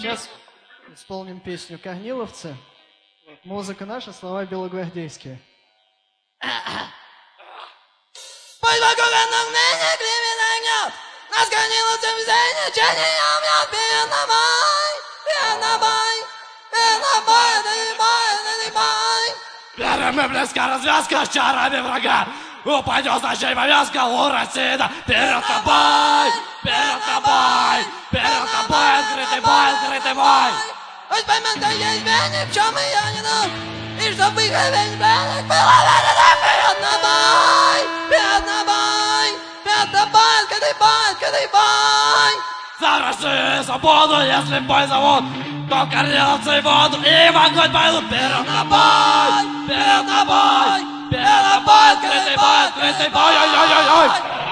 Сейчас исполним песню «Корниловцы». Музыка наша, слова белогвардейские. Пусть вокруг одно мнение климит огнет, нас Корниловцев все ничего не умнет. Вперед на бой, вперед на бой, вперед на бой, это не бой, это не бой. Первым и близко развязка с чарами врага. Упадет значей повязка у России, да. Вперед на бой, вперед на бой, вперед на бой, открытый бой, открытый бой. Пусть поймет, что есть ни в чем ее не нужно, и чтоб их весь бедных было верено. Вперед на бой, вперед на бой, вперед на бой, открытый бой, открытый бой. За Россию и свободу, если в бой зовут, то корниловцы воду и в огонь пойдут. Вперед на бой, вперед на бой, вперед на бой, открытый бой, открытый бой, ой-ой-ой-ой.